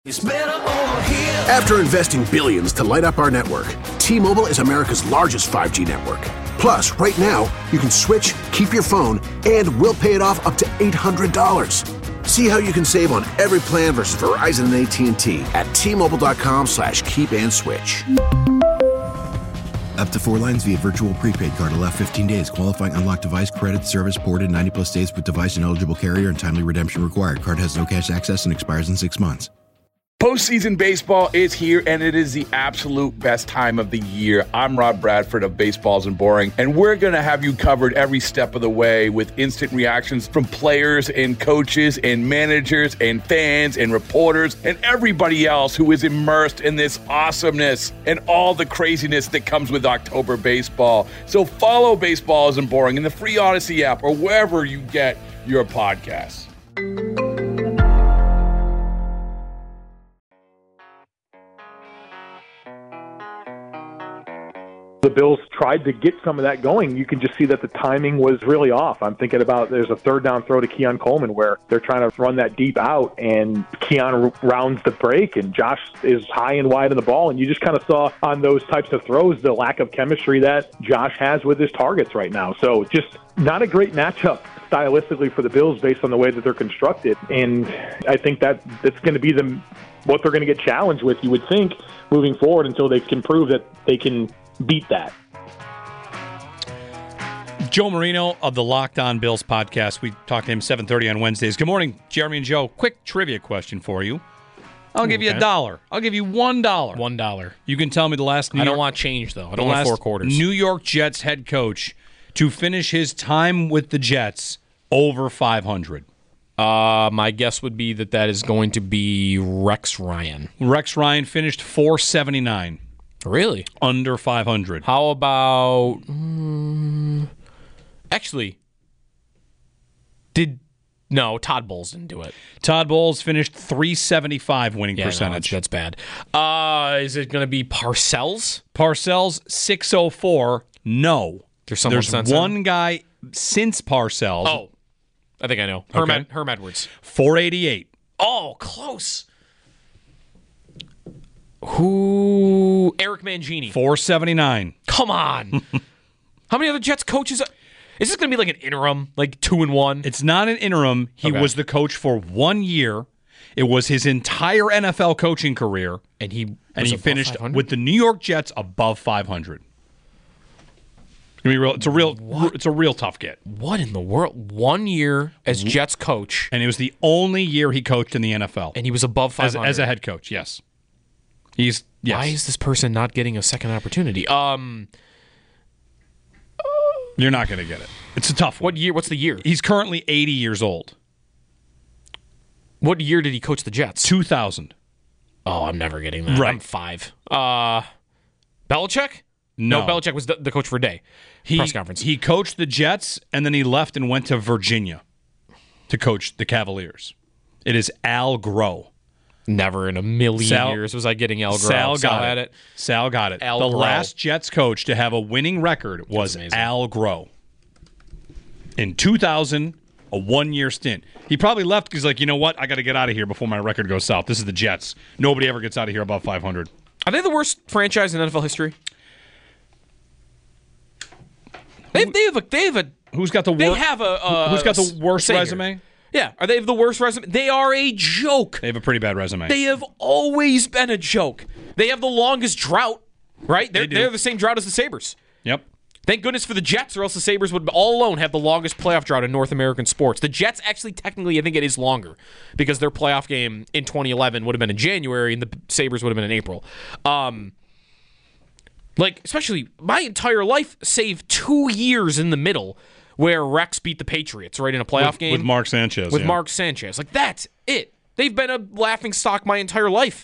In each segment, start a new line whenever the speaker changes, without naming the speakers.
After investing billions to light up our network, T-Mobile is America's largest 5G network. Plus, right now, you can switch, keep your phone, and we'll pay it off up to $800. See how you can save on every plan versus Verizon and AT&T at T-Mobile.com/keep-and-switch.
Up to 4 lines via virtual prepaid card. Allow 15 days. Qualifying unlocked device credit service ported 90-plus days with device and eligible carrier and timely redemption required. Card has no cash access and expires in 6 months.
Postseason baseball is here, and it is the absolute best time of the year. I'm Rob Bradford of Baseballs and Boring, and we're going to have you covered every step of the way with instant reactions from players and coaches and managers and fans and reporters and everybody else who is immersed in this awesomeness and all the craziness that comes with October baseball. So follow Baseballs and Boring in the free Odyssey app or wherever you get your podcasts.
The Bills tried to get some of that going. You can just see that the timing was really off. I'm thinking about there's a third down throw to Keon Coleman where they're trying to run that deep out, and Keon rounds the break, and Josh is high and wide on the ball. And you just kind of saw on those types of throws the lack of chemistry that Josh has with his targets right now. So just not a great matchup stylistically for the Bills based on the way that they're constructed. And I think that it's going to be what they're going to get challenged with, you would think, moving forward until they can prove that they can beat that.
Joe Marino of the Locked On Bills podcast. We talk to him 7:30 on Wednesdays. Good morning, Jeremy and Joe. Quick trivia question for you. I'll give you $1. I'll give you $1.
$1.
You can tell me the last.
I don't want change though. I don't want 4 quarters.
New York Jets head coach to finish his time with the Jets over 500.
My guess would be that is going to be Rex Ryan.
Rex Ryan finished 479.
Really?
Under 500.
How about... actually, no, Todd Bowles didn't do it.
Todd Bowles finished 375 winning percentage.
No, that's bad. Is it going to be Parcells?
Parcells, 604. No.
There's
one guy since Parcells.
Oh, I think I know. Herm Edwards.
488.
Oh, close. Who? Eric Mangini.
479.
Come on. How many other Jets coaches? Is this going to be like an interim, like 2-1?
It's not an interim. He was the coach for 1 year. It was his entire NFL coaching career,
and he
finished 500? With the New York Jets above 500. It's a real tough get.
What in the world? 1 year as Jets coach,
and it was the only year he coached in the NFL,
and he was above 500
as a head coach. Yes.
Why is this person not getting a second opportunity?
You're not going to get it. It's a tough one.
What year? What's the year?
He's currently 80 years old.
What year did he coach the Jets?
2000.
Oh, I'm never getting that.
Right.
I'm 5. Belichick?
No,
Belichick was the coach for a day. Press conference.
He coached the Jets, and then he left and went to Virginia to coach the Cavaliers. It is Al Groh.
Never in a million years was I getting Al Groh.
Sal got it. The
Groh.
last Jets coach to have a winning record was Al Groh. In 2000, a 1-year stint. He probably left because, like, you know what? I got to get out of here before my record goes south. This is the Jets. Nobody ever gets out of here above 500.
Are they the worst franchise in NFL history? They have a.
Who's got the worst?
They have a.
Who's got the worst resume?
Yeah, are they the worst resume? They are a joke.
They have a pretty bad resume.
They have always been a joke. They have the longest drought, right? They're the same drought as the Sabres.
Yep.
Thank goodness for the Jets, or else the Sabres would all alone have the longest playoff drought in North American sports. The Jets actually, technically, I think it is longer because their playoff game in 2011 would have been in January and the Sabres would have been in April. Especially my entire life, save 2 years in the middle where Rex beat the Patriots, right, in a playoff game.
With Mark Sanchez.
Mark Sanchez. Like, that's it. They've been a laughingstock my entire life.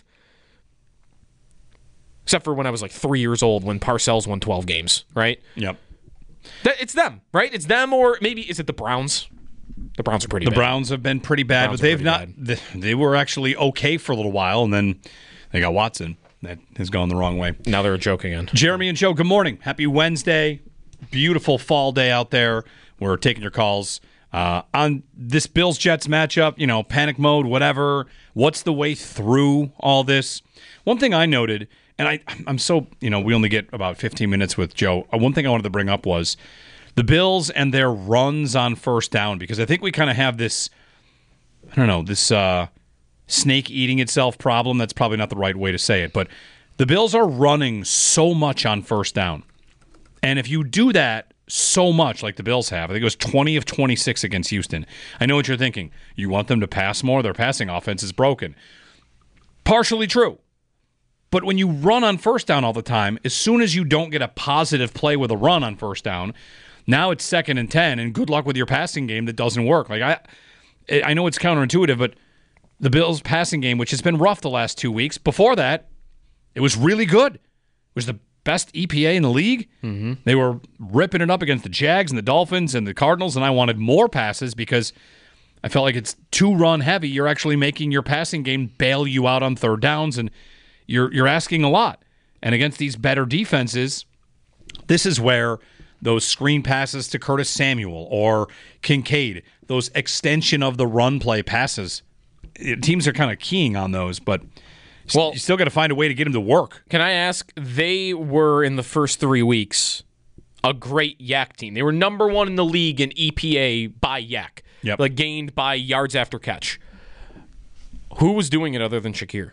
Except for when I was like 3 years old when Parcells won 12 games, right?
Yep.
It's them, right? It's them, or maybe is it the Browns? The Browns are pretty bad.
The Browns have been pretty bad, but they've not. They were actually okay for a little while, and then they got Watson. That has gone the wrong way.
Now they're a joke again.
Jeremy and Joe, good morning. Happy Wednesday. Beautiful fall day out there. We're taking your calls On this Bills-Jets matchup, panic mode, whatever, what's the way through all this? One thing I noted, and I'm so, we only get about 15 minutes with Joe. One thing I wanted to bring up was the Bills and their runs on first down, because I think we kind of have this, this snake eating itself problem. That's probably not the right way to say it, but the Bills are running so much on first down. And if you do that so much like the Bills have, I think it was 20 of 26 against Houston. I know what you're thinking. You want them to pass more? Their passing offense is broken. Partially true. But when you run on first down all the time, as soon as you don't get a positive play with a run on first down, now it's 2nd and 10, and good luck with your passing game that doesn't work. Like I know it's counterintuitive, but the Bills' passing game, which has been rough the last 2 weeks, before that, it was really good. It was the best EPA in the league. Mm-hmm. They were ripping it up against the Jags and the Dolphins and the Cardinals, and I wanted more passes because I felt like it's too run heavy. You're actually making your passing game bail you out on third downs, and you're asking a lot. And against these better defenses, this is where those screen passes to Curtis Samuel or Kincaid, those extension of the run play passes, teams are kind of keying on those, but you still got to find a way to get them to work.
Can I ask, they were in the first 3 weeks a great YAC team. They were number 1 in the league in EPA by YAC, like gained by yards after catch. Who was doing it other than Shakir?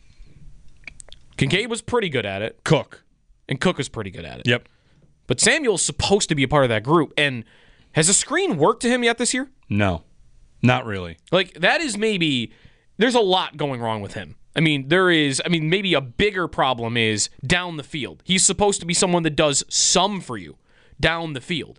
Kincaid was pretty good at it.
Cook
was pretty good at it.
Yep.
But Samuel's supposed to be a part of that group. And has a screen worked to him yet this year?
No, not really.
Like, that is maybe, there's a lot going wrong with him. Maybe a bigger problem is down the field. He's supposed to be someone that does some for you down the field.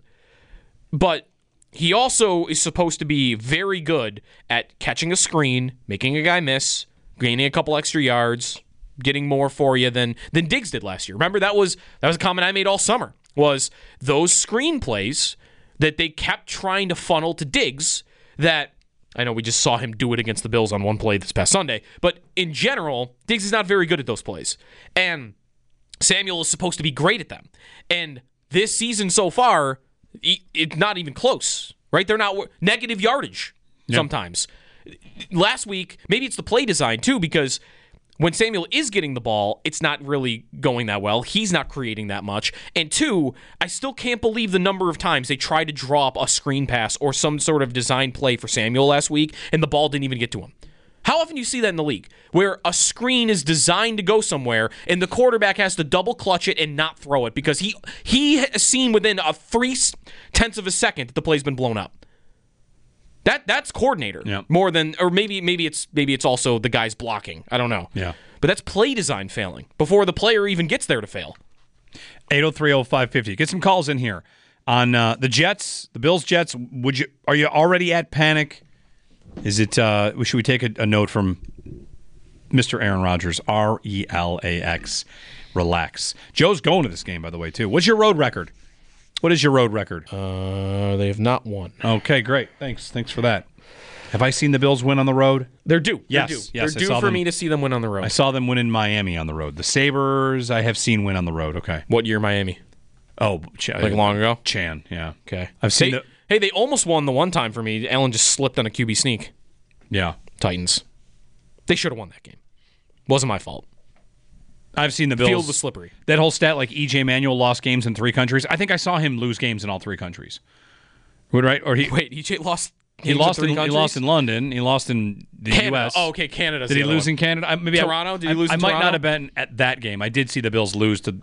But he also is supposed to be very good at catching a screen, making a guy miss, gaining a couple extra yards, getting more for you than Diggs did last year. Remember, that was a comment I made all summer, was those screen plays that they kept trying to funnel to Diggs that, I know we just saw him do it against the Bills on one play this past Sunday, but in general, Diggs is not very good at those plays. And Samuel is supposed to be great at them. And this season so far, it's not even close, right? They're not negative yardage sometimes. Last week, maybe it's the play design too, because when Samuel is getting the ball, it's not really going that well. He's not creating that much. And 2, I still can't believe the number of times they tried to draw up a screen pass or some sort of design play for Samuel last week, and the ball didn't even get to him. How often do you see that in the league, where a screen is designed to go somewhere, and the quarterback has to double clutch it and not throw it because he has seen within a 0.3 of a second that the play's been blown up? That's coordinator more than, or maybe it's also the guys blocking. I don't know.
Yeah,
but that's play design failing before the player even gets there to fail.
803-0550. Get some calls in here on the Jets, the Bills Jets. Are you already at panic? Is it? Should we take a note from Mr. Aaron Rodgers? RELAX. Relax. Joe's going to this game, by the way, too. What's your road record? What is your road record?
They have not won.
Okay, great. Thanks for that. Have I seen the Bills win on the road?
They're due.
Yes.
They're due for me to see them win on the road.
I saw them win in Miami on the road. The Sabres, I have seen win on the road. Okay.
What year Miami?
Oh,
like long ago?
Chan, yeah.
Okay.
I've seen
Hey, they almost won the one time for me. Allen just slipped on a QB sneak.
Yeah.
Titans. They should have won that game. Wasn't my fault.
I've seen the Bills.
Field was slippery.
That whole stat, like E.J. Manuel lost games in 3 countries. I think I saw him lose games in all 3 countries. Right? Or
E.J. lost.
He lost in London. He lost in the
Canada.
U.S.
Oh, okay, Canada.
Did he lose in Canada?
Toronto? Did he lose in
Toronto? I might
Toronto?
not have been at that game. I did see the Bills lose to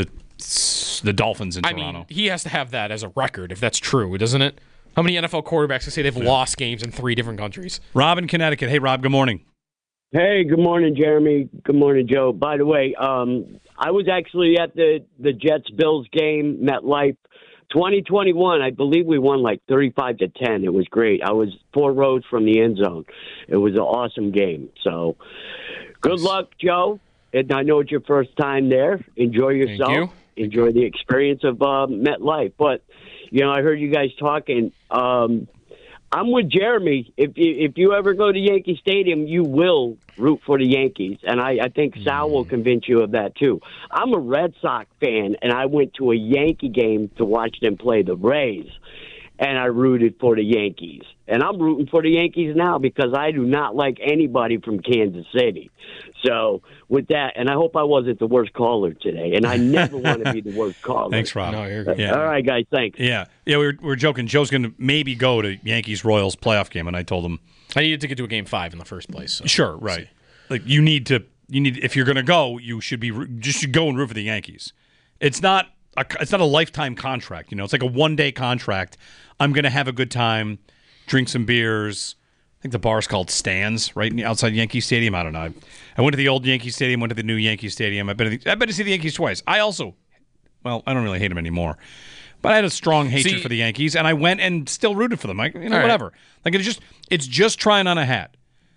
the Dolphins in Toronto.
I mean, he has to have that as a record if that's true, doesn't it? How many NFL quarterbacks can say they've lost games in 3 different countries?
Rob in Connecticut. Hey, Rob, good morning.
Hey, good morning, Jeremy. Good morning, Joe. By the way, I was actually at the Jets-Bills game, MetLife, 2021. I believe we won like 35-10. It was great. I was 4 rows from the end zone. It was an awesome game. So good luck, Joe. And I know it's your first time there. Enjoy yourself.
Thank you.
Enjoy the experience of MetLife. But, I heard you guys talking. I'm with Jeremy. If you ever go to Yankee Stadium, you will root for the Yankees. And I think Sal will convince you of that, too. I'm a Red Sox fan, and I went to a Yankee game to watch them play the Rays. and I rooted for the Yankees. And I'm rooting for the Yankees now because I do not like anybody from Kansas City. So with that, and I hope I wasn't the worst caller today, and I never want to be the worst caller.
Thanks, Rob.
No, you're good.
Yeah.
All right, guys, thanks.
Yeah, we were joking. Joe's going to maybe go to Yankees-Royals playoff game, and I told him
I needed to get to a Game 5 in the first place. So.
sure, right. Like you need if you're going to go, you should go and root for the Yankees. It's not a lifetime contract. It's like a one-day contract. I'm going to have a good time, drink some beers. I think the bar's called Stan's right outside Yankee Stadium. I don't know. I went to the old Yankee Stadium, went to the new Yankee Stadium. I've been to see the Yankees twice. I don't really hate them anymore. But I had a strong hatred for the Yankees, and I went and still rooted for them. Whatever. Like it's just trying on a hat.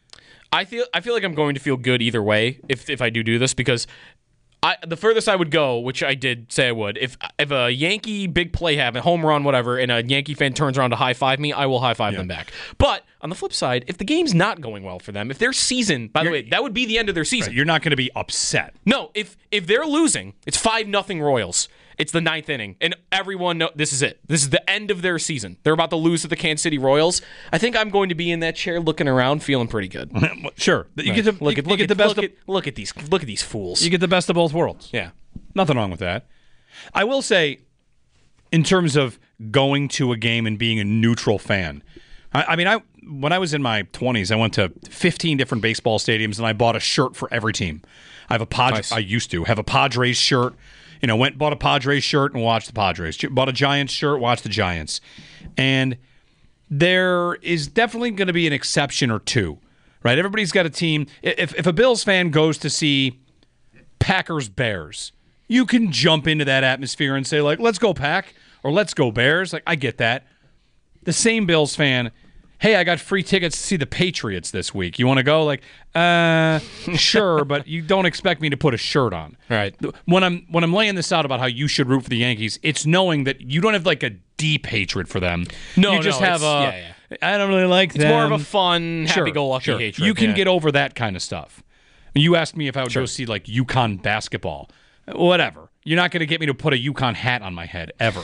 I feel like I'm going to feel good either way if I do this because the furthest I would go, which I did say I would, if a Yankee big play happened, home run, whatever, and a Yankee fan turns around to high five me, I will high five them back. But on the flip side, if the game's not going well for them, if their season, by the way, that would be the end of their season.
Right, you're not going to be upset.
No, if they're losing, it's 5-0 Royals. It's the 9th inning, and everyone knows this is it. This is the end of their season. They're about to lose to the Kansas City Royals. I think I'm going to be in that chair looking around, feeling pretty good.
Sure, you
right.
get to look at the best.
Look at these fools.
You get the best of both worlds.
Yeah,
nothing wrong with that. I will say, in terms of going to a game and being a neutral fan, when I was in my 20s, I went to 15 different baseball stadiums and I bought a shirt for every team. I used to have a Padres shirt. Bought a Padres shirt and watched the Padres. Bought a Giants shirt, watched the Giants. And there is definitely going to be an exception or two, right? Everybody's got a team. If a Bills fan goes to see Packers-Bears, you can jump into that atmosphere and say, like, let's go Pack or let's go Bears. Like, I get that. The same Bills fan, hey, I got free tickets to see the Patriots this week. You want to go? Like, sure, but you don't expect me to put a shirt on.
Right.
When I'm laying this out about how you should root for the Yankees, it's knowing that you don't have like a deep hatred for them. You just have I don't really like them.
It's more of a fun, happy-go-lucky hatred.
You can get over that kind of stuff. You asked me if I would go see like UConn basketball. Whatever. You're not going to get me to put a UConn hat on my head ever.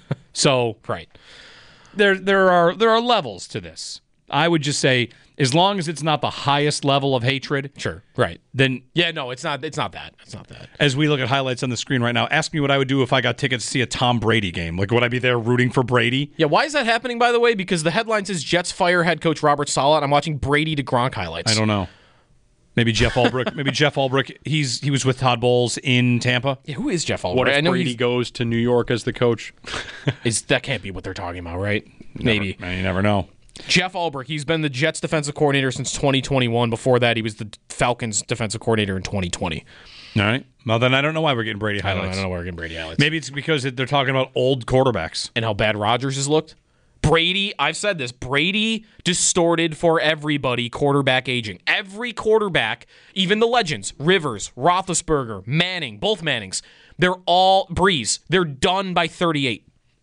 So
right.
There are levels to this. I would just say, as long as it's not the highest level of hatred,
sure, right?
Then
yeah, no, it's not that. It's not that.
As we look at highlights on the screen right now, ask me what I would do if I got tickets to see a Tom Brady game. Like, would I be there rooting for Brady?
Yeah, why is that happening? By the way, because the headline says Jets fire head coach Robert Saleh, and I'm watching Brady to Gronk highlights.
I don't know. Maybe Jeff Ulbrich. He was with Todd Bowles in Tampa.
Yeah, who is Jeff Ulbrich?
What if Brady goes to New York as the coach?
That can't be what they're talking about, right? Maybe.
You never know.
Jeff Ulbrich, he's been the Jets defensive coordinator since 2021. Before that, he was the Falcons defensive coordinator in 2020.
All right. Well, then I don't know why we're getting Brady highlights.
I don't know why we're getting Brady highlights.
Maybe it's because they're talking about old quarterbacks.
And how bad Rodgers has looked. Brady, I've said this, Brady distorted for everybody quarterback aging. Every quarterback, even the legends, Rivers, Roethlisberger, Manning, both Mannings, they're all Breeze. They're done by 38.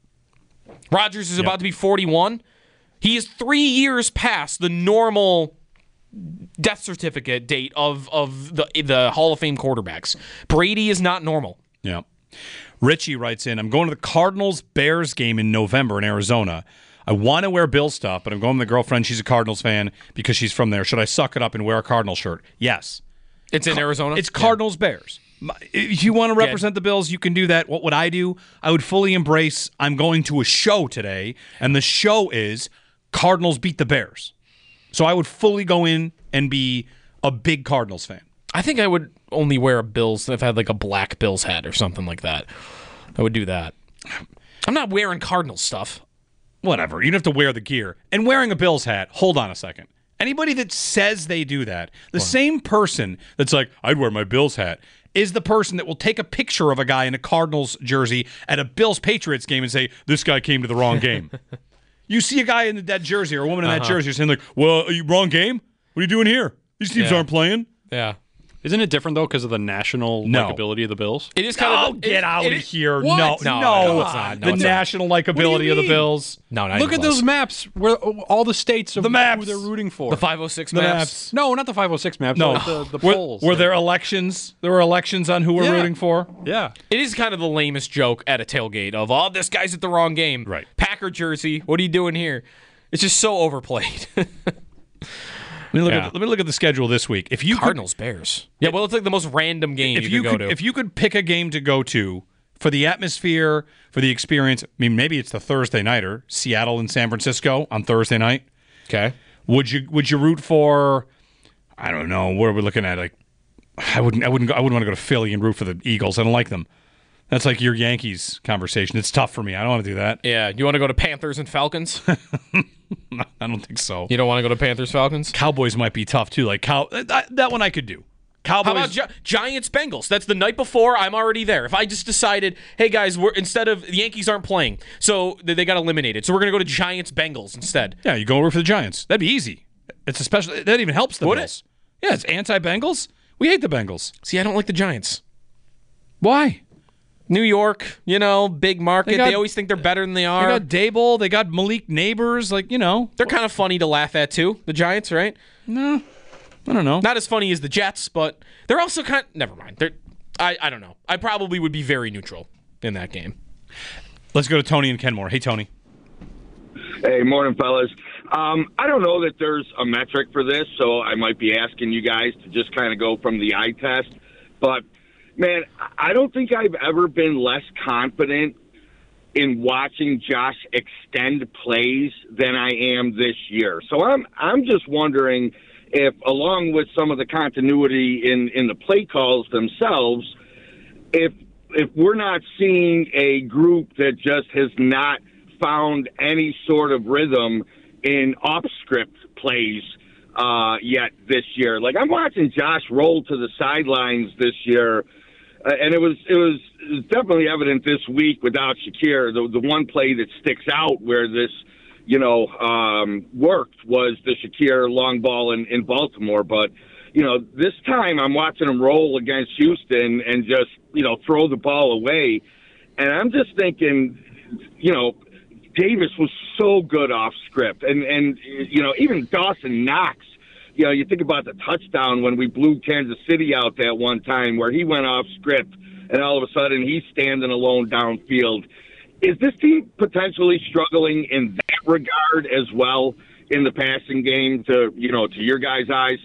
Rodgers is about to be 41. He is 3 years past the normal death certificate date of the Hall of Fame quarterbacks. Brady is not normal.
Yeah. Richie writes in, I'm going to the Cardinals-Bears game in November in Arizona. I want to wear Bill stuff, but I'm going with my girlfriend. She's a Cardinals fan because she's from there. Should I suck it up and wear a Cardinals shirt? Yes.
It's in Arizona?
It's Cardinals-Bears. If you want to represent the Bills, you can do that. What would I do? I would fully embrace, I'm going to a show today, and the show is Cardinals beat the Bears. So I would fully go in and be a big Cardinals fan.
I think I would only wear a Bills if I had like a black Bills hat or something like that. I would do that. I'm not wearing Cardinals stuff.
Whatever. You don't have to wear the gear. And wearing a Bills hat, hold on a second. Anybody that says they do that, the same person that's like, I'd wear my Bills hat, is the person that will take a picture of a guy in a Cardinals jersey at a Bills-Patriots game and say, this guy came to the wrong game. You see a guy in that jersey or a woman in that jersey saying like, well, are you wrong game? What are you doing here? These teams aren't playing.
Yeah.
Isn't it different, though, because of the national likability of the Bills?
It is kind of.
Get out of here.
What?
No,
No, it's not. No,
the
it's not.
national likability of the Bills.
No, not
Look
even
at
close.
those maps where all the states of
The maps.
who they're rooting for.
The 506
The
maps.
maps.
No, not the 506 maps.
No,
like the
were,
polls.
were there elections? There were elections on who we're
Yeah.
rooting for.
Yeah.
It is kind of the lamest joke at a tailgate of, oh, this guy's at the wrong game.
Right.
Packer jersey. What are you doing here? It's just so overplayed.
Let me look at the schedule this week. If you
Cardinals, Bears. Yeah, well, it's like the most random game
if
you could go to.
if you could pick a game to go to for the atmosphere, for the experience, I mean, maybe it's the Thursday nighter, Seattle and San Francisco on Thursday night.
Okay.
Would you root for? I don't know. What are we looking at? Like, I wouldn't want to go to Philly and root for the Eagles. I don't like them. That's like your Yankees conversation. It's tough for me. I don't want to do that.
Yeah, you want to go to Panthers and Falcons?
I don't think so.
You don't want to go to Panthers Falcons?
Cowboys might be tough too. Like that one I could do. Cowboys.
How about Giants Bengals? That's the night before. I'm already there. If I just decided, hey guys, instead of the Yankees aren't playing, so they got eliminated, so we're gonna go to Giants Bengals instead.
Yeah, you go over for the Giants. That'd be easy. It's a special. That even helps the
Would
Bills. Yeah, it's anti-Bengals. We hate the Bengals.
See, I don't like the Giants.
Why?
New York, big market.
They
They
got-
always think they're better than they
They
are.
got Dable. They got Malik Neighbors.
They're kind of funny to laugh at too. The Giants, right?
No, I don't know.
Not as funny as the Jets, but they're also kind. Never mind. I don't know. I probably would be very neutral in that game.
Let's go to Tony and Kenmore. Hey, Tony.
Hey, morning, fellas. I don't know that there's a metric for this, so I might be asking you guys to just kind of go from the eye test. But, man, I don't think I've ever been less confident in watching Josh extend plays than I am this year. So I'm just wondering if, along with some of the continuity in the play calls themselves, if we're not seeing a group that just has not found any sort of rhythm in off-script plays yet this year. Like, I'm watching Josh roll to the sidelines this year, and it was definitely evident this week without Shakir. The one play that sticks out where this, worked was the Shakir long ball in Baltimore. But, this time I'm watching him roll against Houston and just, throw the ball away. And I'm just thinking, Davis was so good off script. And even Dawson Knox, you think about the touchdown when we blew Kansas City out that one time where he went off script and all of a sudden he's standing alone downfield. Is this team potentially struggling in that regard as well in the passing game to your guys' eyes?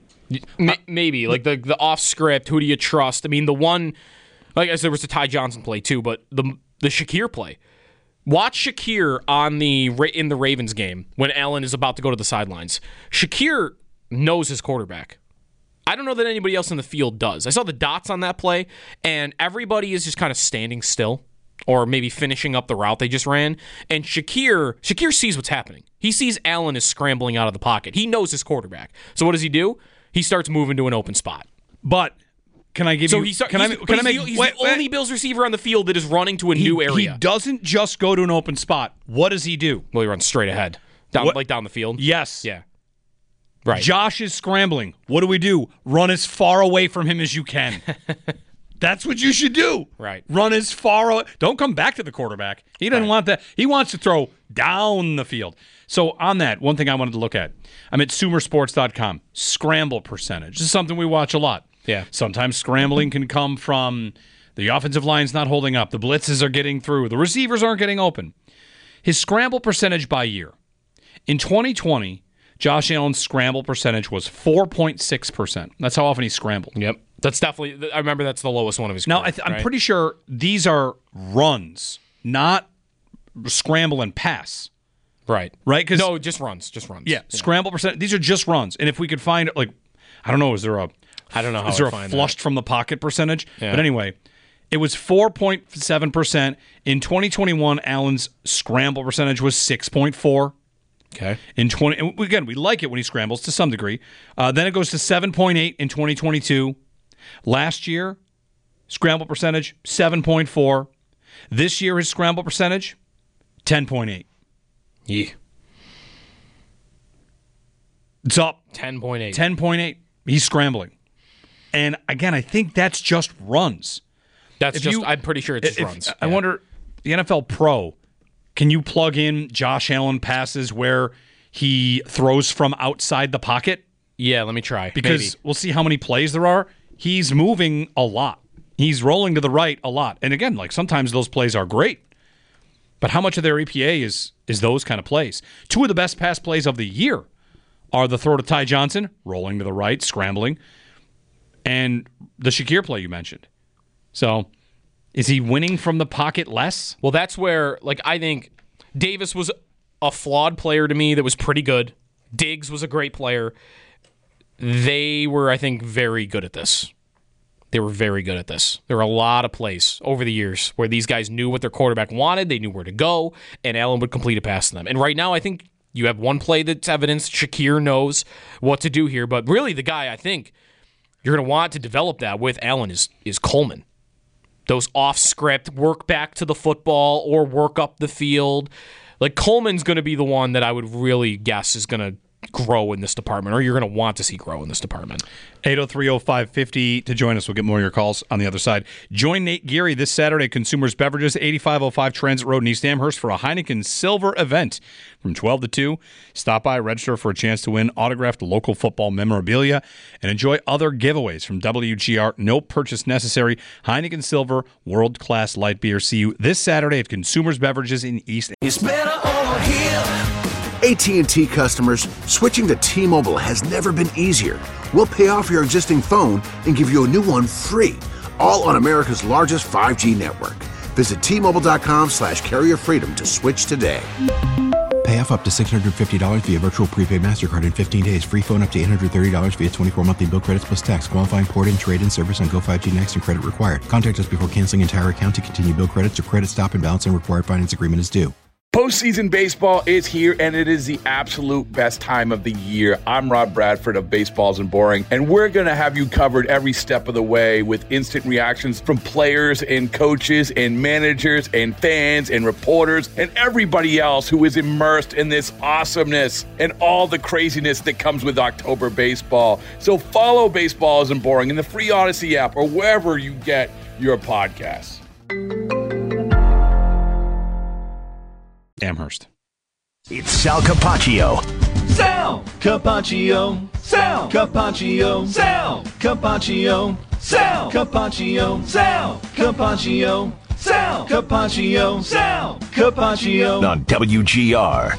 Maybe like the off script. Who do you trust? I mean, the one, like I said, there was the Ty Johnson play too, but the Shakir play. Watch Shakir in the Ravens game when Allen is about to go to the sidelines. Shakir knows his quarterback. I don't know that anybody else in the field does. I saw the dots on that play, and everybody is just kind of standing still or maybe finishing up the route they just ran. And Shakir sees what's happening. He sees Allen is scrambling out of the pocket. He knows his quarterback. So what does he do? He starts moving to an open spot.
But can I give you?
He's the only Bills receiver on the field that is running to a new area.
He doesn't just go to an open spot. What does he do?
Well, he runs straight ahead, down the field.
Yes.
Yeah. Right.
Josh is scrambling. What do? Run as far away from him as you can. That's what you should do.
Right.
Run as far away. Don't come back to the quarterback. He doesn't want that. He wants to throw down the field. So on that, one thing I wanted to look at, I'm at sumersports.com. Scramble percentage. This is something we watch a lot.
Yeah.
Sometimes scrambling can come from the offensive line's not holding up. The blitzes are getting through. The receivers aren't getting open. His scramble percentage by year. In 2020, Josh Allen's scramble percentage was 4.6%. That's how often he scrambled.
Yep. That's definitely, I remember that's the lowest one of his
Now,
career,
I'm
right?
pretty sure these are runs, scramble and pass.
Right.
Right?
No, just runs. Just runs.
Yeah, scramble percent. These are just runs. And if we could find, I don't know, is there a flushed from the pocket percentage?
Yeah.
But anyway, it was 4.7%. In 2021, Allen's scramble percentage was 6.4%.
Okay.
Again, we like it when he scrambles to some degree. Then it goes to 7.8 in 2022. Last year, scramble percentage 7.4. This year, his scramble percentage 10.8.
Yeah.
It's up
10.8.
10.8. He's scrambling. And again, I think that's just runs.
I'm pretty sure it's just runs.
I wonder, the NFL Pro, can you plug in Josh Allen passes where he throws from outside the pocket?
Yeah, let me try.
Because we'll see how many plays there are. He's moving a lot. He's rolling to the right a lot. And again, like sometimes those plays are great. But how much of their EPA is those kind of plays? Two of the best pass plays of the year are the throw to Ty Johnson, rolling to the right, scrambling, and the Shakir play you mentioned. So is he winning from the pocket less?
Well, that's where, I think Davis was a flawed player to me that was pretty good. Diggs was a great player. They were, I think, very good at this. They were very good at this. There were a lot of plays over the years where these guys knew what their quarterback wanted, they knew where to go, and Allen would complete a pass to them. And right now, I think you have one play that's evidence Shakir knows what to do here, but really the guy I think you're going to want to develop that with Allen is Coleman. Those off-script, work back to the football or work up the field. Coleman's going to be the one that I would really guess is going to grow in this department, or you're going to want to see grow in this department.
803-0550 to join us. We'll get more of your calls on the other side. Join Nate Geary this Saturday at Consumers Beverages, 8505 Transit Road in East Amherst for a Heineken Silver event from 12 to 2. Stop by, register for a chance to win autographed local football memorabilia, and enjoy other giveaways from WGR. No purchase necessary. Heineken Silver, world-class light beer. See you this Saturday at Consumers Beverages in East Amherst.
It's better over here. AT&T customers, switching to T-Mobile has never been easier. We'll pay off your existing phone and give you a new one free, all on America's largest 5G network. Visit T-Mobile.com/carrier freedom to switch today.
Pay off up to $650 via virtual prepaid MasterCard in 15 days. Free phone up to $830 via 24 monthly bill credits plus tax. Qualifying port-in, trade-in service on Go5G Next and credit required. Contact us before canceling entire account to continue bill credits or credit stop and balance and required finance agreement is due.
Postseason baseball is here, and it is the absolute best time of the year. I'm Rob Bradford of Baseballs and Boring, and we're going to have you covered every step of the way with instant reactions from players and coaches and managers and fans and reporters and everybody else who is immersed in this awesomeness and all the craziness that comes with October baseball. So follow Baseballs and Boring in the free Odyssey app or wherever you get your podcasts.
Amherst.
It's Sal Capaccio. Sal Capaccio. Sal Capaccio. Sal Capaccio. Sal Capaccio. Sal Capaccio. Sal Capaccio. Sal Capaccio. On WGR.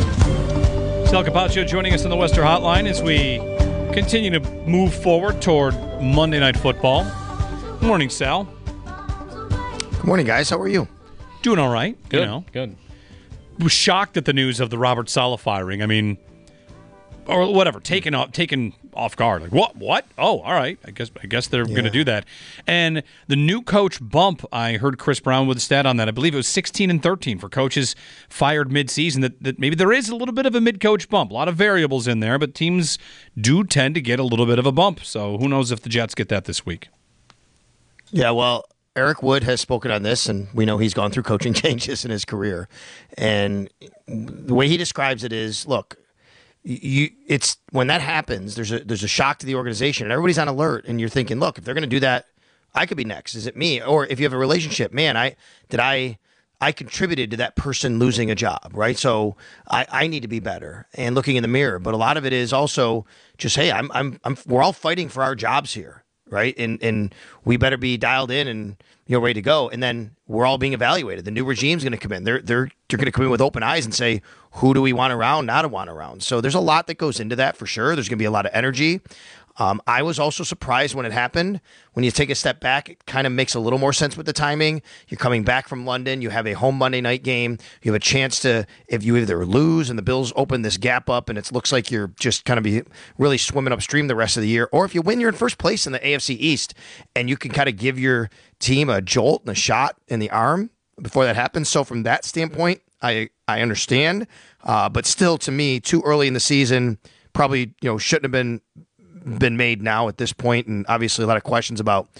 Sal Capaccio joining us on the Western Hotline as we continue to move forward toward Monday Night Football. Good morning, Sal.
Good morning, guys. How are you?
Doing all right.
Good. Good.
Was shocked at the news of the Robert Saleh firing. I mean, or whatever, taken off guard. Like what? Oh, all right. I guess they're going to do that. And the new coach bump. I heard Chris Brown with a stat on that. I believe it was 16-13 for coaches fired midseason. That maybe there is a little bit of a mid-coach bump. A lot of variables in there, but teams do tend to get a little bit of a bump. So who knows if the Jets get that this week?
Yeah, well, Eric Wood has spoken on this, and we know he's gone through coaching changes in his career. And the way he describes it is, look, it's when that happens, there's a shock to the organization, and everybody's on alert. And you're thinking, look, if they're going to do that, I could be next. Is it me? Or if you have a relationship, man, I contributed to that person losing a job, right? So I need to be better and looking in the mirror. But a lot of it is also just, hey, we're all fighting for our jobs here. Right. And we better be dialed in and ready to go. And then we're all being evaluated. The new regime's going to come in. They're going to come in with open eyes and say, who do we want around, not want around? So there's a lot that goes into that for sure. There's going to be a lot of energy. I was also surprised when it happened. When you take a step back, it kind of makes a little more sense with the timing. You're coming back from London. You have a home Monday night game. You have a chance to, if you either lose and the Bills open this gap up and it looks like you're just kind of be really swimming upstream the rest of the year, or if you win, you're in first place in the AFC East and you can kind of give your team a jolt and a shot in the arm before that happens. So from that standpoint, I understand. But still, to me, too early in the season, probably shouldn't have been made now at this point, and obviously a lot of questions about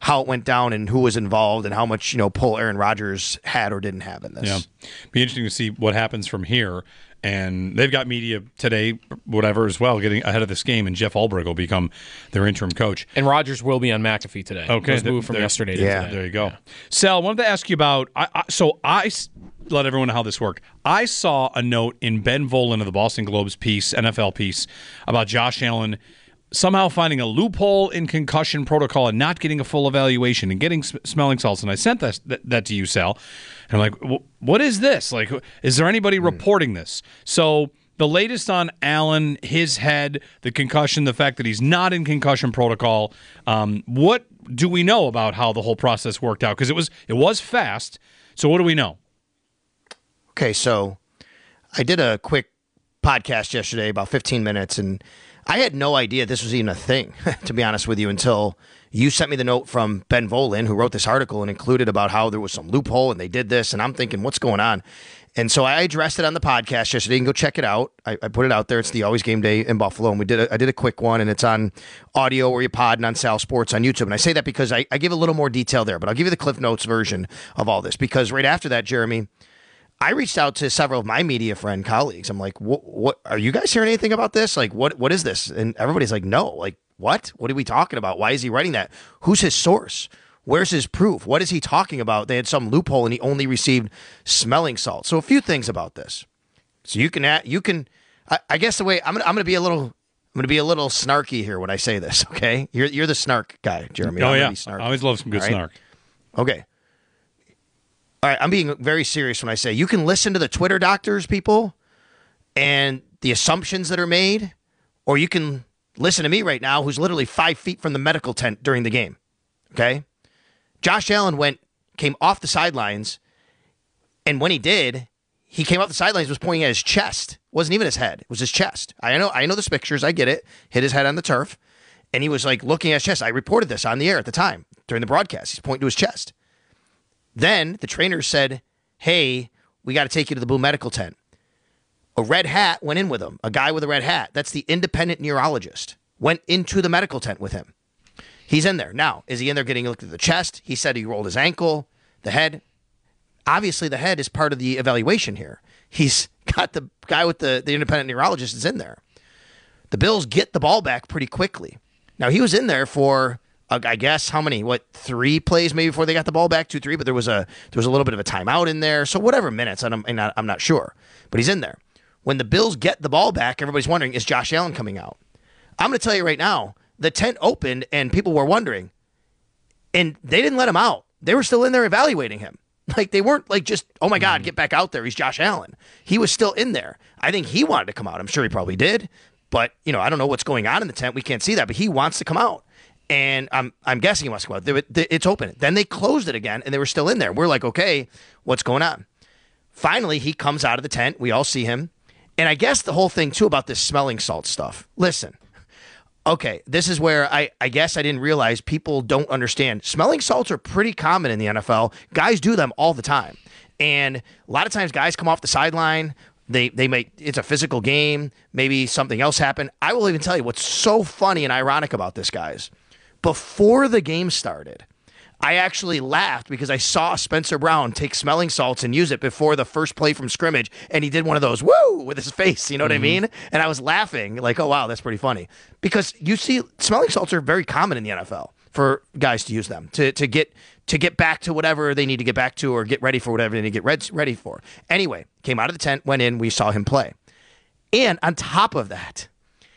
how it went down and who was involved and how much pull Aaron Rodgers had or didn't have in this.
Yeah, be interesting to see what happens from here. And they've got media today, whatever, as well, getting ahead of this game, and Jeff Ulbrich will become their interim coach.
And Rodgers will be on McAfee today.
Okay,
it was moved from yesterday to today.
There you go. Yeah. Sal, I wanted to ask you about. I let everyone know how this worked. I saw a note in Ben Volin of the Boston Globe's piece, NFL piece, about Josh Allen somehow finding a loophole in concussion protocol and not getting a full evaluation and getting smelling salts. And I sent that to you, Sal. And I'm like, what is this? Like, is there anybody reporting this? So the latest on Allen, his head, the concussion, the fact that he's not in concussion protocol. What do we know about how the whole process worked out? Because it was fast. So what do we know?
Okay, so I did a quick podcast yesterday, about 15 minutes, and I had no idea this was even a thing, to be honest with you, until you sent me the note from Ben Volin, who wrote this article and included about how there was some loophole and they did this, and I'm thinking, what's going on? And so I addressed it on the podcast yesterday. You can go check it out. I put it out there. It's the Always Game Day in Buffalo, and I did a quick one, and it's on audio where you pod and on Sal Sports on YouTube. And I say that because I give a little more detail there, but I'll give you the Cliff Notes version of all this, because right after that, Jeremy, I reached out to several of my media friend colleagues. I'm like, what are you guys hearing anything about this? Like, what is this? And everybody's like, no, like, what? What are we talking about? Why is he writing that? Who's his source? Where's his proof? What is he talking about? They had some loophole and he only received smelling salts. So a few things about this. So you can, I guess the way I'm going to be a little snarky here when I say this. Okay. You're the snark guy, Jeremy.
Oh, yeah. I always love some good snark.
Okay. All right, I'm being very serious when I say you can listen to the Twitter doctors, people, and the assumptions that are made, or you can listen to me right now, who's literally 5 feet from the medical tent during the game. Okay? Josh Allen came off the sidelines, and when he did, he came off the sidelines, was pointing at his chest. It wasn't even his head. It was his chest. I know the pictures. I get it. Hit his head on the turf, and he was like looking at his chest. I reported this on the air at the time during the broadcast. He's pointing to his chest. Then the trainer said, hey, we got to take you to the Blue Medical tent. A red hat went in with him, a guy with a red hat. That's the independent neurologist. Went into the medical tent with him. He's in there. Now, is he in there getting looked at the chest? He said he rolled his ankle, the head. Obviously, the head is part of the evaluation here. He's got the guy with the independent neurologist is in there. The Bills get the ball back pretty quickly. Now, he was in there for... I guess how many? 3 plays maybe before they got the ball back? 2, 3. But there was a little bit of a timeout in there. So whatever minutes, I'm not sure. But he's in there. When the Bills get the ball back, everybody's wondering, is Josh Allen coming out? I'm going to tell you right now, the tent opened and people were wondering, and they didn't let him out. They were still in there evaluating him. Like they weren't like just, oh my God, get back out there. He's Josh Allen. He was still in there. I think he wanted to come out. I'm sure he probably did. But I don't know what's going on in the tent. We can't see that. But he wants to come out. And I'm guessing he wants to come out. It's open. Then they closed it again, and they were still in there. We're like, okay, what's going on? Finally, he comes out of the tent. We all see him. And I guess the whole thing, too, about this smelling salt stuff. Listen, okay, this is where I guess I didn't realize people don't understand. Smelling salts are pretty common in the NFL. Guys do them all the time. And a lot of times guys come off the sideline. They may, it's a physical game. Maybe something else happened. I will even tell you what's so funny and ironic about this, guys. Before the game started, I actually laughed because I saw Spencer Brown take smelling salts and use it before the first play from scrimmage, and he did one of those, woo, with his face, you know what I mean? And I was laughing, like, oh, wow, that's pretty funny. Because you see, smelling salts are very common in the NFL for guys to use them, to get back to whatever they need to get back to or get ready for whatever they need to get ready for. Anyway, came out of the tent, went in, we saw him play. And on top of that,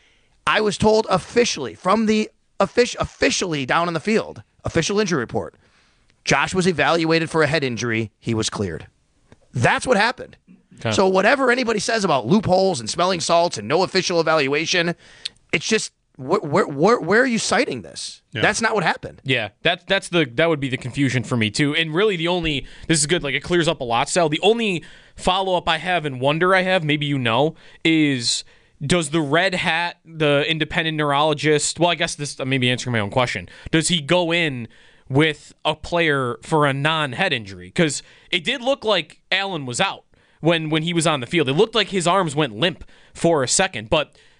I was told officially from the officially down on the field, official injury report, Josh was evaluated for a head injury. He was cleared. That's what happened. Okay. So whatever anybody says about loopholes and smelling salts and no official evaluation, it's just where are you citing this? Yeah. That's not what happened.
Yeah, that would be the confusion for me too. And really, this is good. Like it clears up a lot. Sal, the only follow up I have and wonder I have, maybe is. Does the red hat, the independent neurologist, well, I guess this may be answering my own question. Does he go in with a player for a non-head injury? Because it did look like Allen was out when he was on the field. It looked like his arms went limp for a second. But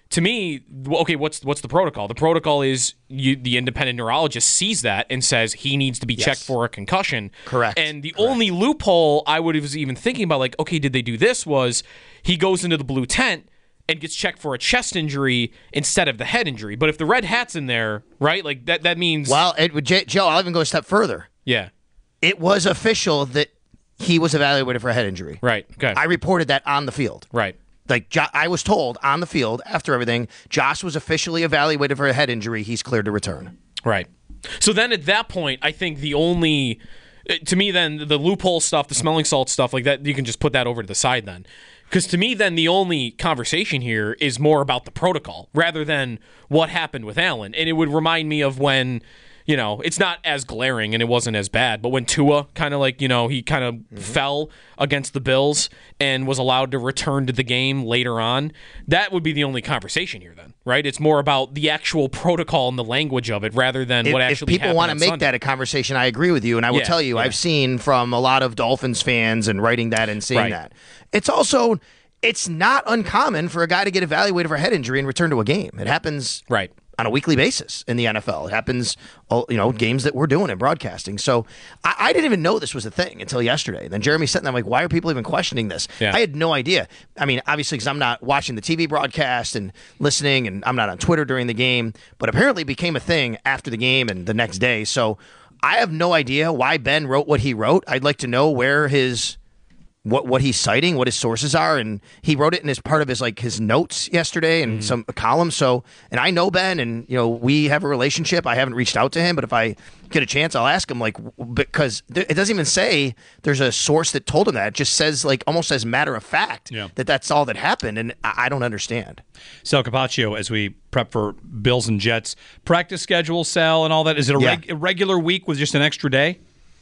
to me, okay, what's the protocol? The protocol is the independent neurologist sees that and says he needs to be checked for a concussion.
Correct.
And the only loophole I was even thinking about, like, okay, did they do this, was he goes into the blue tent and gets checked for a chest injury instead of the head injury. But if the red hat's in there, right, like that means...
Well, Joe, I'll even go a step further.
Yeah.
It was official that he was evaluated for a head injury.
Right, okay.
I reported that on the field.
Right.
Like, I was told on the field after everything, Josh was officially evaluated for a head injury. He's cleared to return.
Right. So then at that point, I think the only, to me then, the loophole stuff, the smelling salt stuff, like that, you can just put that over to the side then. Because to me then, the only conversation here is more about the protocol rather than what happened with Allen. And it would remind me of when, you know, it's not as glaring and it wasn't as bad, but when Tua kind of like, you know, he kind of fell against the Bills and was allowed to return to the game later on, that would be the only conversation here then, right? It's more about the actual protocol and the language of it rather than what actually happened.
If people want to make
Sunday.
that a conversation, I agree with you. And I will tell you, I've seen from a lot of Dolphins fans and writing that and seeing that. It's also, it's not uncommon for a guy to get evaluated for a head injury and return to a game. It happens on a weekly basis in the NFL. It happens, you know, games that we're doing in broadcasting. So I didn't even know this was a thing until yesterday. And then Jeremy said, I'm like, why are people even questioning this?
Yeah.
I had no idea. I mean, obviously, because I'm not watching the TV broadcast and listening, and I'm not on Twitter during the game, but apparently it became a thing after the game and the next day. So I have no idea why Ben wrote what he wrote. I'd like to know where his... What he's citing, what his sources are, and he wrote it in as part of his notes yesterday and some columns. So, and I know Ben, and you know we have a relationship. I haven't reached out to him, but if I get a chance, I'll ask him. Like, because it doesn't even say there's a source that told him that. It just says almost as matter of fact that that's all that happened, and I don't understand.
Sal Capaccio, as we prep for Bills and Jets practice schedule, Sal, and all that, is it a regular week with just an extra day?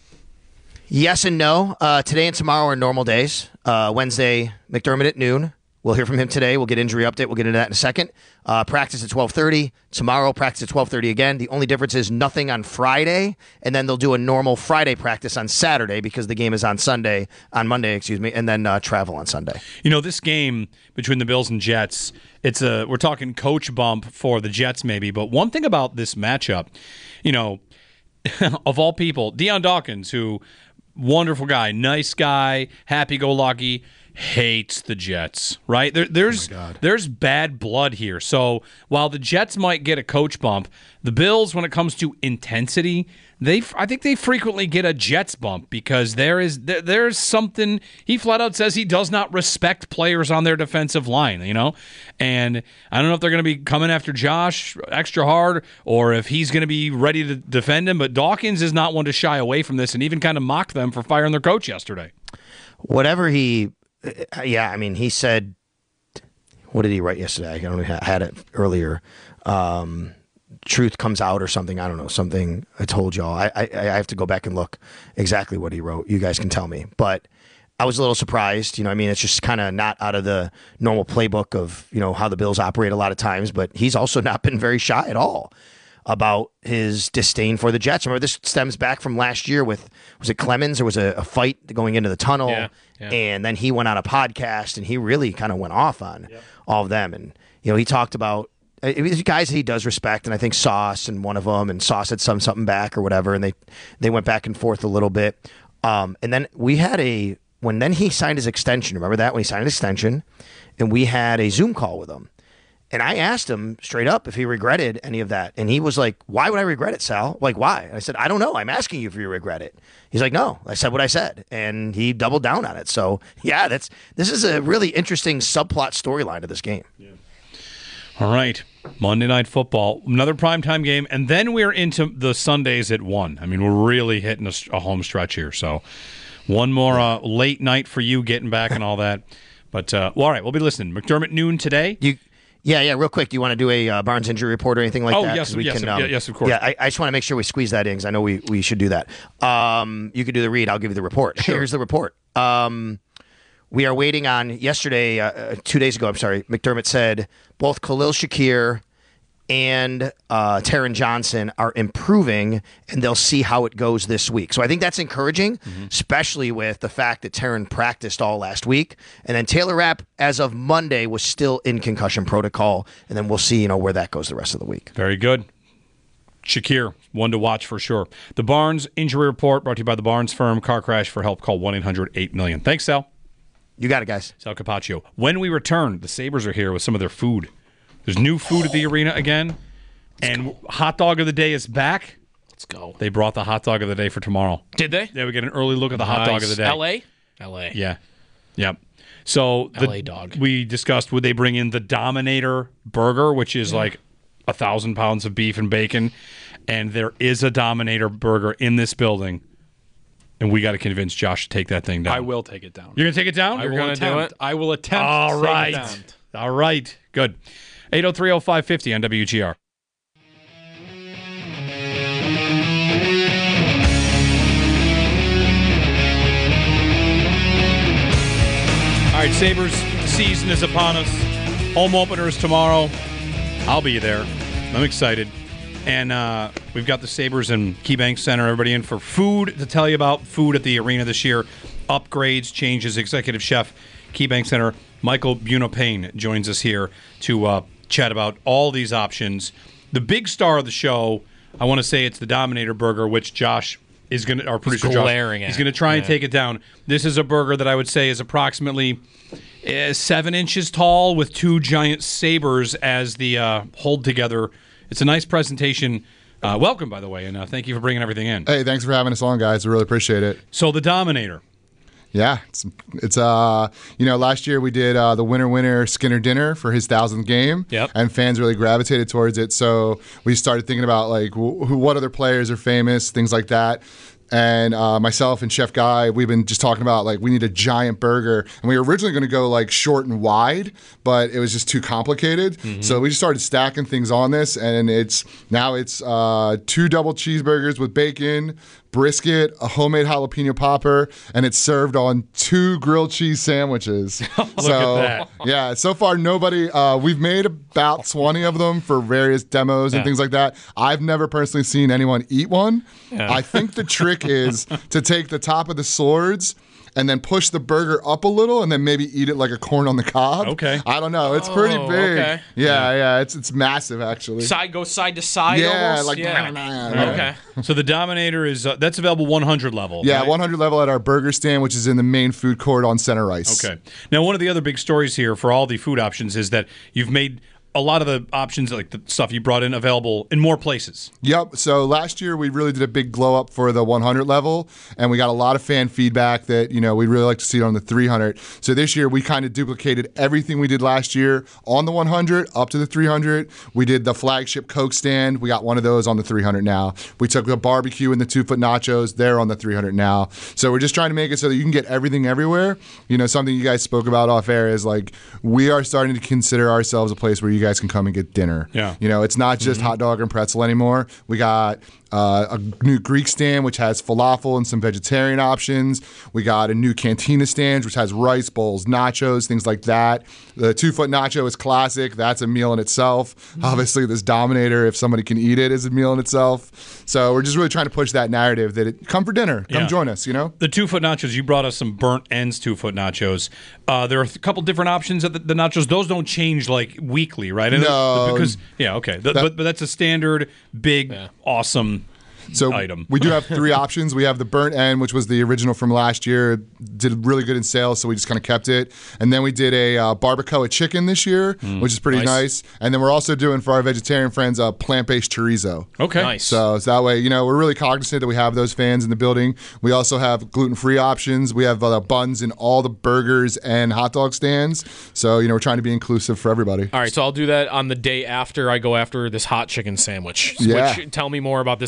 Yes and no. Today and tomorrow are normal days. Wednesday, McDermott at noon. We'll hear from him today. We'll get injury update. We'll get into that in a second. Practice at 12:30. Tomorrow, practice at 12:30 again. The only difference is nothing on Friday, and then they'll do a normal Friday practice on Saturday because the game is on Monday, and then travel on Sunday.
You know, this game between the Bills and Jets, we're talking coach bump for the Jets maybe, but one thing about this matchup, you know, of all people, Deion Dawkins, who... wonderful guy, nice guy, happy-go-lucky, hates the Jets, right? There's bad blood here. So while the Jets might get a coach bump, the Bills, when it comes to intensity, I think they frequently get a Jets bump because there's something. He flat out says he does not respect players on their defensive line, you know? And I don't know if they're going to be coming after Josh extra hard or if he's going to be ready to defend him, but Dawkins is not one to shy away from this and even kind of mocked them for firing their coach yesterday.
Whatever he said, what did he write yesterday? I don't know, I had it earlier. Truth comes out or something. I don't know, something I told y'all. I have to go back and look exactly what he wrote. You guys can tell me. But I was a little surprised. You know, I mean, it's just kind of not out of the normal playbook of, you know, how the Bills operate a lot of times. But he's also not been very shy at all about his disdain for the Jets. Remember, this stems back from last year with, was it Clemens? There was a fight going into the tunnel.
Yeah.
And then he went on a podcast and he really kind of went off on all of them. And, you know, he talked about guys that he does respect, and I think Sauce and one of them, and Sauce had something back or whatever, and they went back and forth a little bit. And then we had when he signed his extension, remember that? When he signed his extension, and we had a Zoom call with him. And I asked him straight up if he regretted any of that. And he was like, why would I regret it, Sal? Like, why? And I said, I don't know. I'm asking you if you regret it. He's like, no, I said what I said. And he doubled down on it. So, yeah, this is a really interesting subplot storyline to this game.
Yeah. All right. Monday Night Football, another primetime game. And then we're into the Sundays at 1. I mean, we're really hitting a home stretch here. So one more late night for you getting back and all that. But, all right, we'll be listening. McDermott noon today.
Yeah, real quick. Do you want to do a Barnes injury report or anything like that?
Yes, yes, of course.
Yeah, I just want to make sure we squeeze that in because I know we should do that. You could do the read. I'll give you the report. Sure. Here's the report. We are waiting on yesterday, 2 days ago, McDermott said both Khalil Shakir and Taron Johnson are improving, and they'll see how it goes this week. So I think that's encouraging, especially with the fact that Taron practiced all last week, and then Taylor Rapp, as of Monday, was still in concussion protocol, and then we'll see where that goes the rest of the week.
Very good. Shakir, one to watch for sure. The Barnes Injury Report brought to you by the Barnes Firm. Car crash for help, call 1-800-8-million. Thanks, Sal.
You got it, guys.
Sal Capaccio. When we return, the Sabres are here with some of their food. There's new food at the arena again, and Hot Dog of the Day is back.
Let's go.
They brought the Hot Dog of the Day for tomorrow.
Did they?
Yeah, we get an early look at the Hot Dog of the Day.
L.A.? L.A.
Yeah. Yep. So
LA dog.
We discussed, would they bring in the Dominator burger, which is like 1,000 pounds of beef and bacon, and there is a Dominator burger in this building, and we got to convince Josh to take that thing down.
I will take it down.
You're going to take it down?
You're going to do it? I will attempt
All
to
right.
take it down.
All right. Good. 803-0550 on WGR. All right, Sabres season is upon us. Home openers tomorrow. I'll be there. I'm excited. And we've got the Sabres and KeyBank Center, everybody in for food to tell you about. Food at the arena this year. Upgrades, changes. Executive Chef, KeyBank Center, Michael Buno-Payne joins us here to chat about all these options. The big star of the show, I want to say it's the Dominator Burger, which Josh is going to, our producer Josh, he's going to try and take it down. This is a burger that I would say is approximately 7 inches tall with 2 giant sabers as the hold together. It's a nice presentation. Welcome, by the way, and thank you for bringing everything in.
Hey, thanks for having us on, guys. I really appreciate it.
So the Dominator.
Yeah, it's last year we did the winner Skinner dinner for his 1,000th game, and fans really gravitated towards it. So we started thinking about what other players are famous, things like that. And myself and Chef Guy, we've been just talking about we need a giant burger, and we were originally going to go short and wide, but it was just too complicated. Mm-hmm. So we just started stacking things on this, and it's 2 double cheeseburgers with bacon, brisket, a homemade jalapeno popper, and it's served on 2 grilled cheese sandwiches.
Look at that.
Yeah, so far nobody, we've made about 20 of them for various demos and things like that. I've never personally seen anyone eat one. Yeah. I think the trick is to take the top of the swords and then push the burger up a little and then maybe eat it like a corn on the cob.
Okay.
I don't know. It's pretty big.
Okay.
Yeah. It's massive, actually.
Side side to side almost?
Okay.
So the Dominator is, that's available 100 level.
Yeah,
right?
100 level at our burger stand, which is in the main food court on Center Ice.
Okay. Now, one of the other big stories here for all the food options is that you've made a lot of the options, like the stuff you brought in, available in more places.
Yep. So last year we really did a big glow up for the 100 level, and we got a lot of fan feedback that we'd really like to see it on the 300. So this year we kind of duplicated everything we did last year on the 100 up to the 300. We did the flagship Coke stand. We got one of those on the 300 now. We took the barbecue and the 2-foot nachos. They're on the 300 now. So we're just trying to make it so that you can get everything everywhere. Something you guys spoke about off air is we are starting to consider ourselves a place where you guys can come and get dinner.
Yeah.
It's not just hot dog and pretzel anymore. We got a new Greek stand, which has falafel and some vegetarian options. We got a new cantina stand, which has rice bowls, nachos, things like that. The 2-foot nacho is classic. That's a meal in itself. Obviously, this Dominator, if somebody can eat it, is a meal in itself. So we're just really trying to push that narrative that come for dinner. Come join us,
The 2-foot nachos, you brought us some burnt ends 2-foot nachos. There are a couple different options at the nachos. Those don't change weekly, right?
No.
Because, okay. But that's a standard, big, awesome item.
We do have 3 options. We have the burnt end, which was the original from last year. Did really good in sales, so we just kind of kept it. And then we did a barbacoa chicken this year, which is pretty nice. And then we're also doing, for our vegetarian friends, a plant-based chorizo.
Okay.
Nice.
So that way, we're really cognizant that we have those fans in the building. We also have gluten-free options. We have buns in all the burgers and hot dog stands. So, we're trying to be inclusive for everybody.
All right, so I'll do that on the day after I go after this hot chicken sandwich.
Yeah.
Tell me more about this Nashville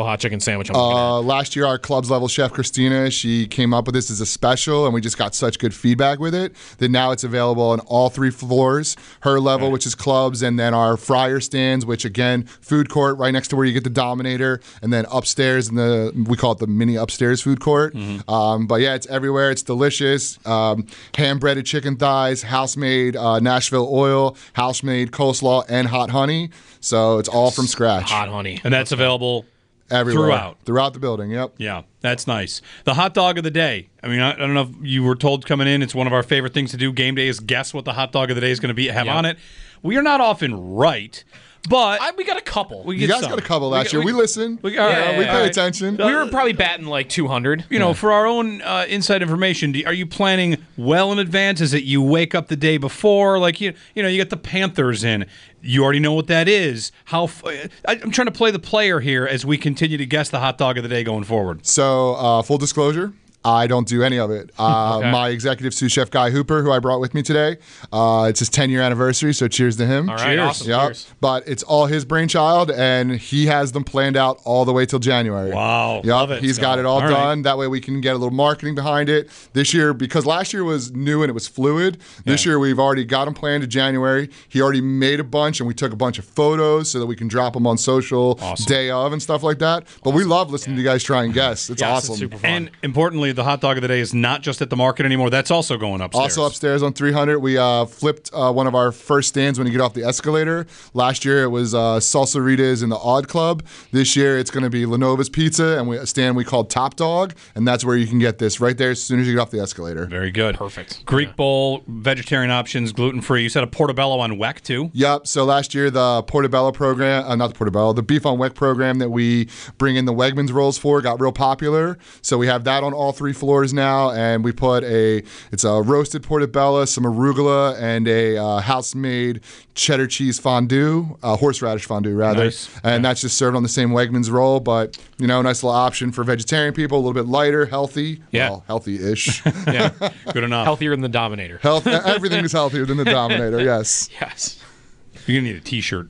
hot chicken sandwich I'm looking at.
Last year, our club's level chef, Christina, she came up with this as a special, and we just got such good feedback with it that now it's available on all 3 floors. Her level, which is clubs, and then our fryer stands, which, again, food court right next to where you get the Dominator, and then upstairs we call it the mini upstairs food court. But yeah, it's everywhere. It's delicious. Hand-breaded chicken thighs, house-made Nashville oil, house-made coleslaw, and hot honey. So it's all from scratch.
Hot honey.
And that's available
everywhere. Throughout the building, yep.
Yeah, that's nice. The hot dog of the day. I mean, I don't know if you were told coming in, it's one of our favorite things to do. Game day is guess what the hot dog of the day is going to have on it. We are not often right, but
we got a couple.
You guys got a couple last year. We listen. We pay attention.
We were probably batting like 200.
You know, for our own inside information, are you planning well in advance? Is it you wake up the day before? Like, you know, you got the Panthers in. You already know what that is. I'm trying to play the player here as we continue to guess the hot dog of the day going forward.
So, full disclosure, I don't do any of it.
Okay.
My executive sous chef, Guy Hooper, who I brought with me today, it's his 10-year anniversary, so cheers to him.
All right, cheers. Awesome.
Yep.
Cheers.
But it's all his brainchild, and he has them planned out all the way till January.
Wow.
Yep.
Love it.
He's got it all
All
done. That way we can get a little marketing behind it. This year, because last year was new and it was fluid, this year we've already got them planned to January. He already made a bunch, and we took a bunch of photos so that we can drop them on social day of and stuff like that. But we love listening to you guys try and guess. It's awesome.
It's super fun.
And importantly, the hot dog of the day is not just at the market anymore. That's also going upstairs.
Also upstairs on 300. We flipped one of our first stands when you get off the escalator. Last year it was Salsaritas in the Odd Club. This year it's going to be Lenova's Pizza, and a stand we called Top Dog, and that's where you can get this right there as soon as you get off the escalator.
Very good.
Perfect.
Greek bowl, vegetarian options, gluten-free. You said a portobello on WEC too?
Yep. So last year the portobello program, not the portobello, the beef on WEC program that we bring in the Wegmans rolls for got real popular. So we have that on all 3 floors now, and we put it's a roasted portobello, some arugula, and a house-made cheddar cheese fondue, horseradish fondue rather.
Nice.
And that's just served on the same Wegmans roll, but you know, nice little option for vegetarian people, a little bit lighter, healthy.
Yeah.
Well, healthy-ish.
Yeah.
Good enough.
Healthier than the Dominator.
Everything is healthier than the Dominator, yes.
Yes.
You're going to need a T-shirt.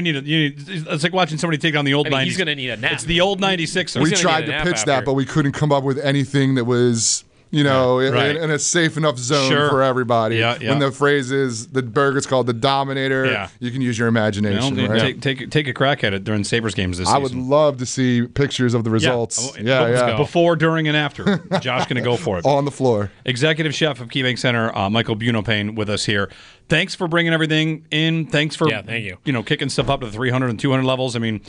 It's like watching somebody take on the old 90s.
He's going to need a nap.
It's the old 96ers.
We tried to pitch that, but we couldn't come up with anything that was, you know, in a safe enough zone for everybody.
Yeah.
When the phrase is the burger's called the Dominator, you can use your imagination.
Take a crack at it during Sabres games this season.
I would love to see pictures of the results.
Yeah. Before, during, and after. Josh going to go for it.
On the floor.
Executive Chef of KeyBank Center, Michael Bunopane, with us here. Thanks for bringing everything in. Thanks for
thank you.
Kicking stuff up to the 300 and 200 levels. I mean,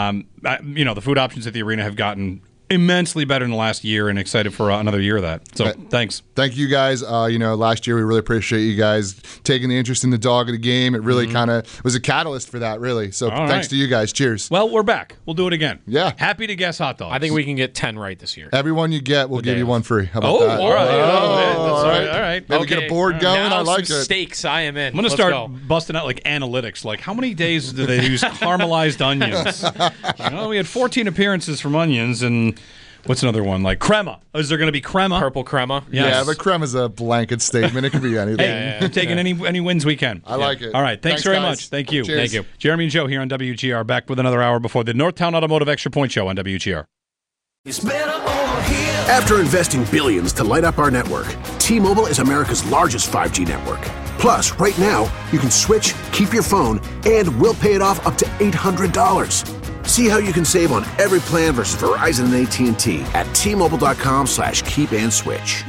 the food options at the arena have gotten immensely better in the last year, and excited for another year of that. So thanks.
Thank you guys. Last year we really appreciate you guys taking the interest in the dog of the game. It really kind of was a catalyst for that, really. So thanks to you guys. Cheers.
Well, we're back. We'll do it again.
Yeah.
Happy to guess hot dogs.
I think we can get 10 right this year.
Everyone you get, we'll give you one free. How about that?
All right. All right.
Maybe get a board going.
Now
I like
some
it.
Stakes. I am in.
I'm going to start busting out like analytics. Like, how many days do they use caramelized onions? We had 14 appearances from onions, and what's another one? Like crema. Is there going to be crema?
Purple crema.
Yes.
Yeah, but crema is a blanket statement. It could be anything.
We're taking any wins we can.
I like it.
All right. Thanks very
guys.
much. Thank you.
Cheers.
Thank you.
Jeremy and Joe here on WGR, back with another hour before the Northtown Automotive Extra Point Show on WGR.
After investing billions to light up our network, T-Mobile is America's largest 5G network. Plus, right now, you can switch, keep your phone, and we'll pay it off up to $800. See how you can save on every plan versus Verizon and AT&T at T-Mobile.com/keep-and-switch.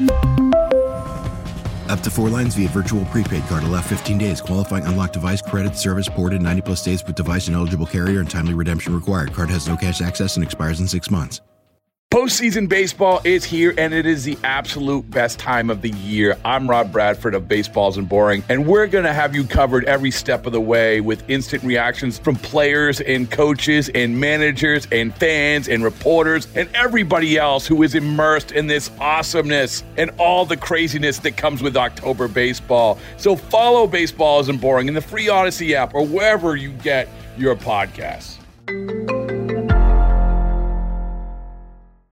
Up to 4 lines via virtual prepaid card. Allow 15 days. Qualifying unlocked device credit service ported 90+ days with device and eligible carrier and timely redemption required. Card has no cash access and expires in 6 months.
Postseason baseball is here, and it is the absolute best time of the year. I'm Rob Bradford of Baseballs and Boring, and we're going to have you covered every step of the way with instant reactions from players and coaches and managers and fans and reporters and everybody else who is immersed in this awesomeness and all the craziness that comes with October baseball. So follow Baseballs and Boring in the free Odyssey app or wherever you get your podcasts.